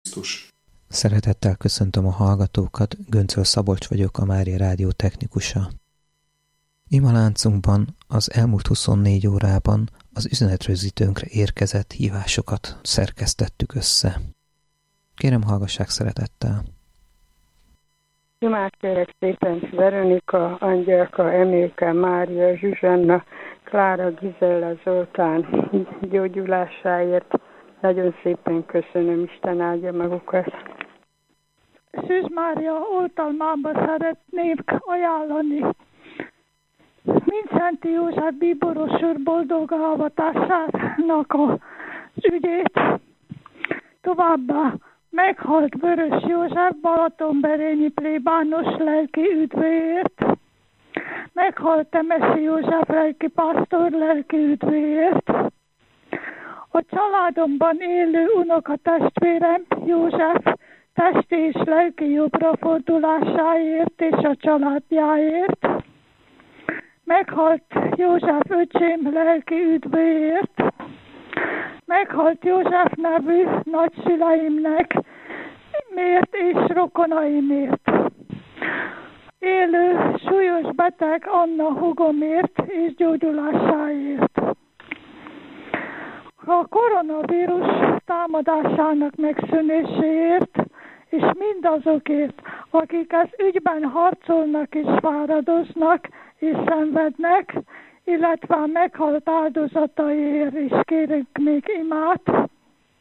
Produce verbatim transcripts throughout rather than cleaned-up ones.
Szeretettel köszöntöm a hallgatókat, Göncöl Szabolcs vagyok, a Mária Rádió technikusa. Imaláncunkban az elmúlt huszonnégy órában az üzenetrögzítőnkre érkezett hívásokat szerkesztettük össze. Kérem, hallgassák szeretettel! Imádkérek szépen Veronika, Angyelka, Emilke, Mária, Zsuzsanna, Klára, Gizella, Zoltán gyógyulásáért. Nagyon szépen köszönöm, Isten áldja magukat. Szűz Mária oltalmába szeretnék ajánlani Mindszenty József bíboros úr boldog avatásának az ügyét. Továbbá meghalt Vörös József balatonberényi plébános lelki üdvéért. Meghalt Temesi József lelkipásztor lelki üdvéért. A családomban élő unokatestvérem József testi és lelki jobbra fordulásáért és a családjáért. Meghalt József öcsém lelki üdvéért. Meghalt József nevű nagyszüleimnek miért és rokonaimért. Élő, súlyos beteg Anna hugomért és gyógyulásáért. A koronavírus támadásának megszűnéséért, és mindazokért, akik ez ügyben harcolnak és fáradoznak és szenvednek, illetve a meghalt áldozataiért is kérünk még imát.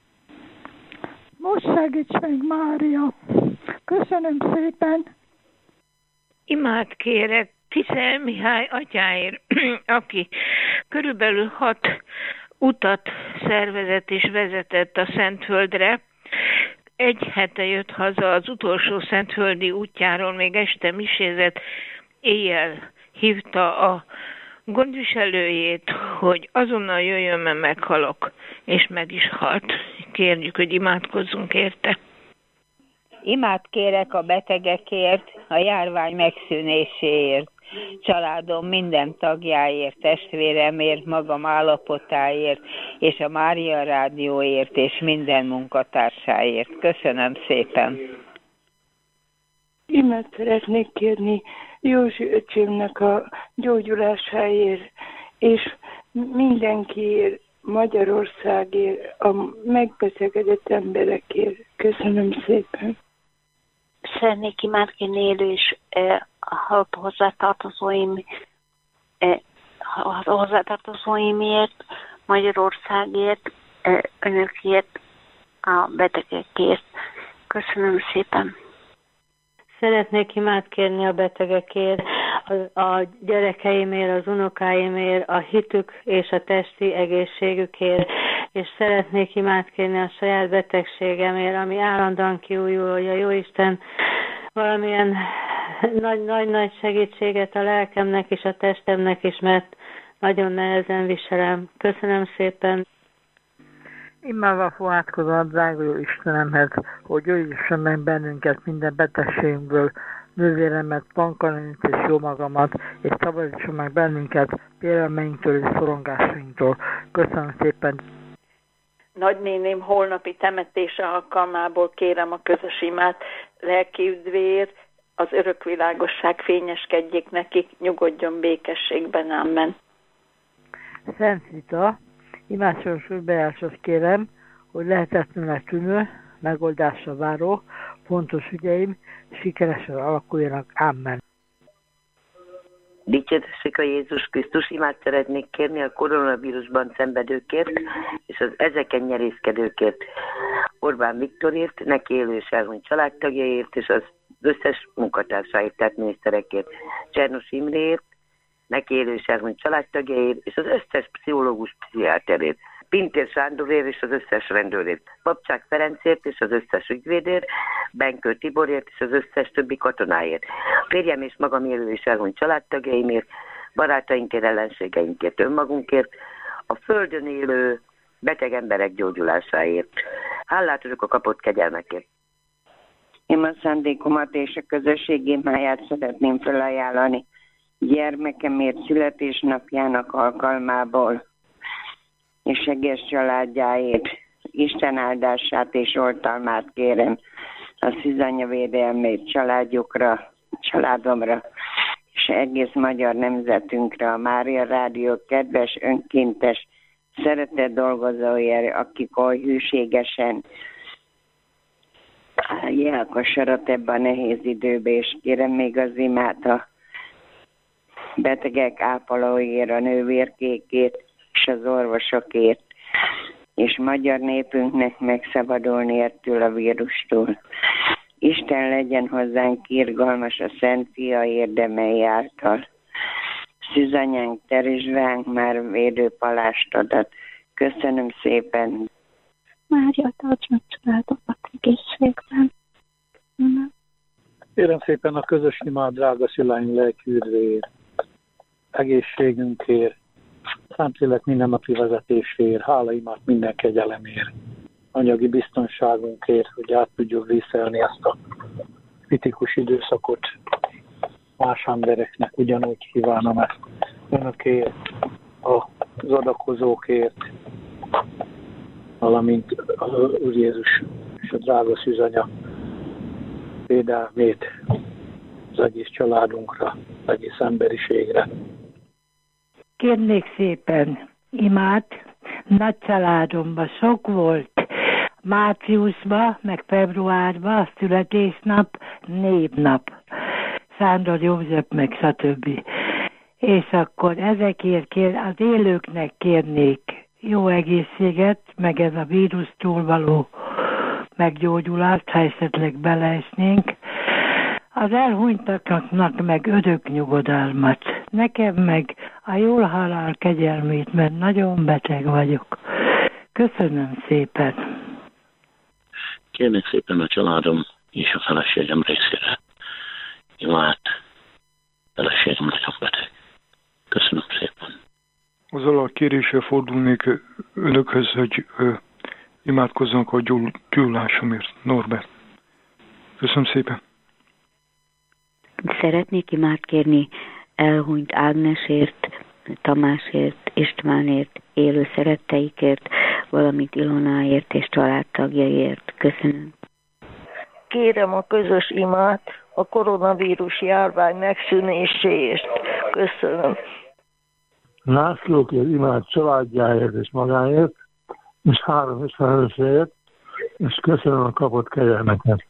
Most segíts meg, Mária! Köszönöm szépen! Imát kérek Tiszel Mihály atyáért, aki körülbelül hat utat szervezett és vezetett a Szentföldre. Egy hete jött haza az utolsó szentföldi útjáról, még este misézett, éjjel hívta a gondviselőjét, hogy azonnal jöjjön, mert meghalok, és meg is halt. Kérjük, hogy imádkozzunk érte. Imát kérek a betegekért, a járvány megszűnéséért, családom minden tagjáért, testvéremért, magam állapotáért, és a Mária Rádióért, és minden munkatársáért. Köszönöm szépen! Imát szeretnék kérni Józsi öcsémnek a gyógyulásáért, és mindenkiért, Magyarországért, a megbetegedett emberekért. Köszönöm szépen! Szeretnék imádkérni élő és eh, a hozzátartozóim, eh, a hozzátartozóimért, Magyarországért, eh, önökért, a betegekért. Köszönöm szépen! Szeretnék imádkérni a betegekért, a, a gyerekeimért, az unokáimért, a hitük és a testi egészségükért, és szeretnék imádkérni a saját betegségemért, ami állandóan kiújul, hogy a Jóisten valamilyen nagy-nagy segítséget a lelkemnek és a testemnek is, mert nagyon nehezen viselem. Köszönöm szépen! Imádva fohászkodom a drága jó Istenemhez, hogy gyógyítson meg bennünket minden betegségünkből, nővéremet, Pankalenit és jó magamat, és szabadítson meg bennünket félelmeinktől és szorongásainktól. Köszönöm szépen! Nagynéném holnapi temetése alkalmából kérem a közös imát lelki üdvéért, az örökvilágosság fényeskedjék nekik, nyugodjon békességben, amen. Szent Rita, imádságos bejáráshoz kérem, hogy lehetetlenül tűnő, megoldásra váró, fontos ügyeim sikeresen alakuljanak. Amen. Dicsértessék a Jézus Krisztus, imát szeretnék kérni a koronavírusban szenvedőkért és az ezeken nyerészkedőkért. Orbán Viktorért, neki élő és elhunyt családtagjaért és az összes munkatársáért, tehát miniszterekért. Csernos Imréért, neki élő és elhunyt családtagjaért és az összes pszichológus pszichiáterért. Pintér Sándorért és az összes rendőrért, Babcsák Ferencért és az összes ügyvédért, Benkő Tiborért és az összes többi katonáért, férjem és magam élő és elhunyt családtagjaimért, barátainkért, ellenségeinkért, önmagunkért, a földön élő beteg emberek gyógyulásáért. Hálát adok a kapott kegyelmekért. Én a szándékomat és a közösség imáját szeretném felajánlani gyermekemért születésnapjának alkalmából, és egész családjáért, Isten áldását és oltalmát kérem a szűzanya védelmét családjukra, családomra, és egész magyar nemzetünkre, a Mária Rádió kedves, önkéntes, szeretett dolgozóért, akik oly hűségesen állják a sarat ebben a nehéz időben, és kérem még az imát a betegek ápolóért, a nővérkékért és az orvosokért, és magyar népünknek megszabadulni ettől a vírustól. Isten legyen hozzánk irgalmas a Szent Fia érdemei által. Szűzanyánk Terizsvánk már védőpalást adat. Köszönöm szépen. Mária, tarts meg családomat egészségben. Kérem szépen a közös imád, drága szüleim lelki üdvéért, egészségünkért, Szentlélek mindennapi vezetésért, hálaimát minden kegyelemért, anyagi biztonságunkért, hogy át tudjuk viszelni ezt a kritikus időszakot más embereknek. Ugyanúgy kívánom ezt önökért, az adakozókért, valamint az Úr Jézus és a drága szűzanya védelmét az egész családunkra, az egész emberiségre. Kérnék szépen imát, nagy családomban sok volt, márciusban, meg februárban, a születésnap, névnap, Sándor József, meg stb. És akkor ezekért kér, az élőknek kérnék jó egészséget, meg ez a vírustól való meggyógyulást, ha esetleg beleesnénk. Az elhunytaknak meg örök nyugodalmat. Nekem meg a jól halál kegyelmét, mert nagyon beteg vagyok. Köszönöm szépen. Kérnék szépen a családom és a feleségem részére imát. Feleségem nagyon beteg. Köszönöm szépen. Azzal a kéréssel fordulnék önökhöz, hogy ö, imádkozzanak a gyógyulásomért. Norbert. Köszönöm szépen. Szeretnék imát kérni elhunyt Ágnesért, Tamásért, Istvánért, élő szeretteikért, valamint Ilonáért és családtagjaiért. Köszönöm. Kérem a közös imát a koronavírus járvány megszűnéséért. Köszönöm. Lászlókért imád családjáért és magáért, és három ismerőséért, és köszönöm a kapott kegyelmeket.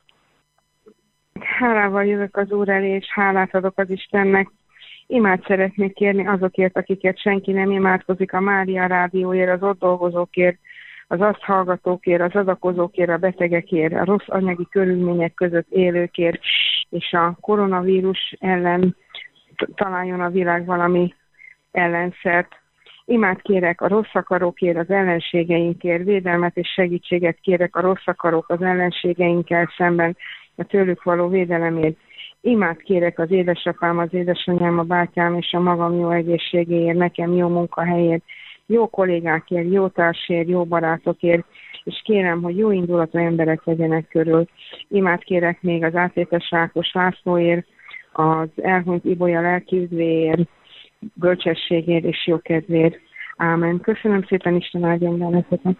Hálával jövök az Úr elé, és hálát adok az Istennek. Imát szeretnék kérni azokért, akikért senki nem imádkozik, a Mária Rádióért, az ott dolgozókért, az azt hallgatókért, az adakozókért, a betegekért, a rossz anyagi körülmények között élőkért, és a koronavírus ellen találjon a világ valami ellenszert. Imát kérek a rossz akarókért, az ellenségeinkért, védelmet és segítséget kérek a rossz akarók az ellenségeinkkel szemben, a tőlük való védelemért. Imát kérek az édesapám, az édesanyám, a bátyám és a magam jó egészségéért, nekem jó munkahelyért, jó kollégákért, jó társért, jó barátokért, és kérem, hogy jó indulatú emberek legyenek körül. Imát kérek még az átlétes Rákos Lászlóért, az elhunyt Ibolya lelkiüdvéért, bölcsességért és jókedvért. Ámen. Köszönöm szépen, Isten áldjon benneteket.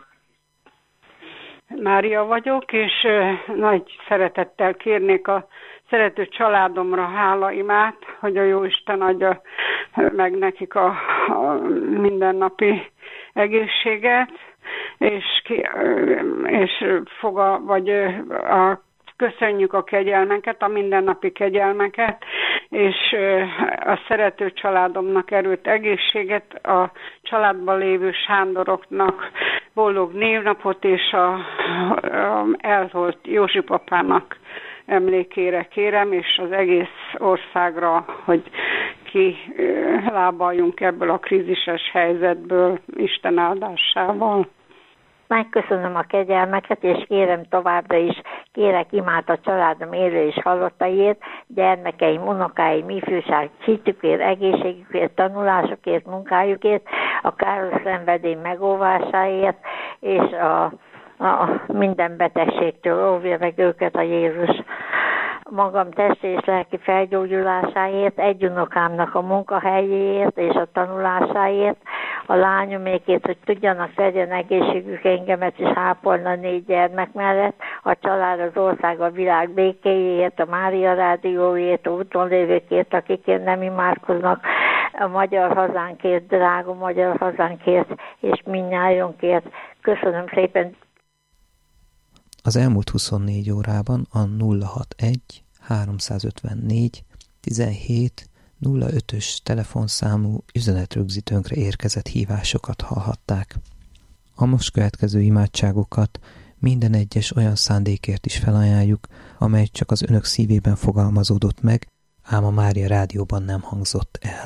Mária vagyok, és nagy szeretettel kérnék a szerető családomra hálaimát, hogy a Jóisten adja meg nekik a, a mindennapi egészséget, és, és foga, vagy a köszönjük a kegyelmeket, a mindennapi kegyelmeket, és a szerető családomnak erőt, egészséget, a családban lévő Sándoroknak boldog névnapot, és a, a elholt Józsi papának emlékére kérem, és az egész országra, hogy ki lábaljunk ebből a krízises helyzetből Isten áldásával. Megköszönöm a kegyelmeket, és kérem továbbra is, kérek imát a családom élő és halottaiért, gyermekeim, unokáim, ifjúság, hitükért, egészségükért, tanulásukért, munkájukért, a káros szenvedély megóvásáért, és a, a minden betegségtől óvja meg őket a Jézus. Magam testi és lelki felgyógyulásáért, egy unokámnak a munkahelyéért és a tanulásáért, a lányomékét, hogy tudjanak legyen egészségük, engemet is ápolna a négy gyermek mellett, a család, az ország, a világ békéjéért, a Mária rádióért, a úton lévőkért, akikért nem imádkoznak, a magyar hazánkért, drága magyar hazánkért, és mindnyájunkért. Köszönöm szépen. Az elmúlt huszonnégy órában a nulla hatvanegy háromszázötvennégy tizenhét nulla ötös telefonszámú üzenetrögzítőnkre érkezett hívásokat hallhatták. A most következő imádságokat minden egyes olyan szándékért is felajánljuk, amely csak az önök szívében fogalmazódott meg, ám a Mária rádióban nem hangzott el.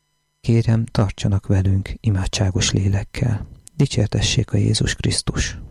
Kérem, tartsanak velünk imádságos lélekkel. Dicsértessék a Jézus Krisztus!